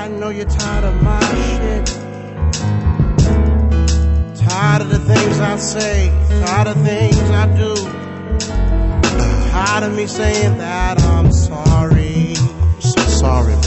I know you're tired of my shit. Tired of the things I say, tired of things I do. Tired of me saying that I'm sorry. So sorry.